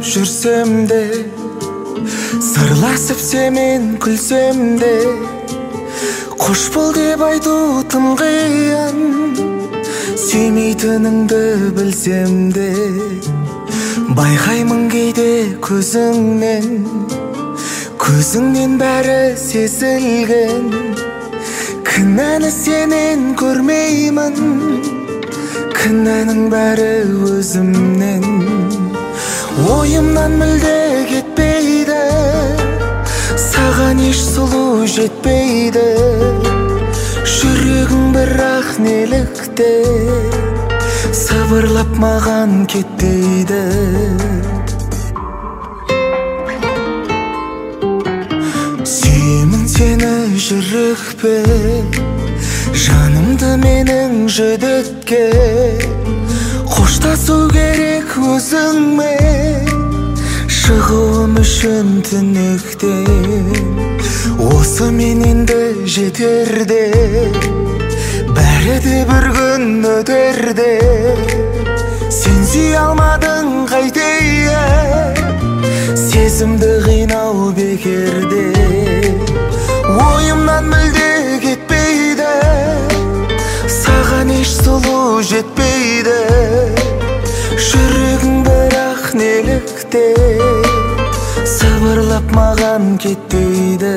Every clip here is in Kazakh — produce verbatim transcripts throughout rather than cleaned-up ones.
жүрсем де, сырласып семен күлсем де, қош бол деп айту тым қиын. Сүймейтініңді білсем де, байқаймын кейде көзіңнен, көзіңнен бәрі сезілген. Кінәні сенен көрмеймін, кінәнің бәрі өзімнен. Ойымнан мүлде кетпейді, саған еш сұлу жетпейді. Жүрегің бірақ нелікте, сабырлап маған кетпейді. Сүйемін сені жүрекпе, жанымды менің жүдікке. Қоштасу керек өзіңмен, шығуым үшін түнектен. Осы мен енді жетерде, бәрі де бір күн өтерде. Сен сүй алмадың қайтейін, сезімді қинау бекерде. Ойымнан мүлде кетпейді, саған еш сұлу жетпейді. Жүрегің бірақ нелікте, сабырлап маған кетпейді.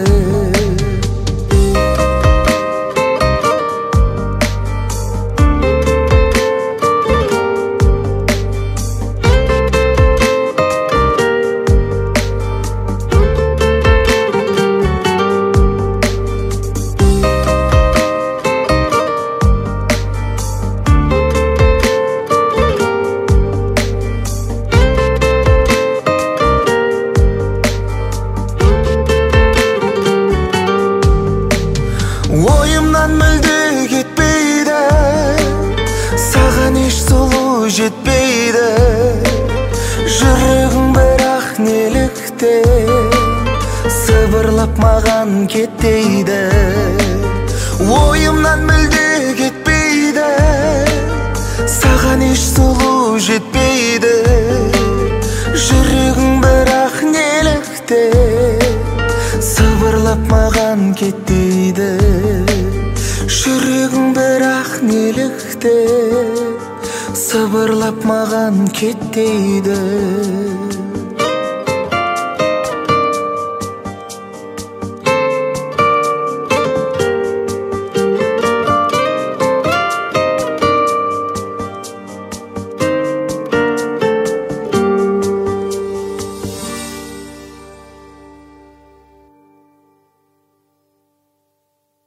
Ойымнан мүлде кетпейді, саған еш сұлу жетпейді. Жүрегің бірақ нелікте, сыбырлап маған кетпейді. Ойымнан мүлде кетпейді, саған еш сұлу жетпейді. Жүрегің бірақ нелікте, сыбырлап маған кетпейді. Жүрегің бірақ нелікте, сыбырлап маған кетпейді.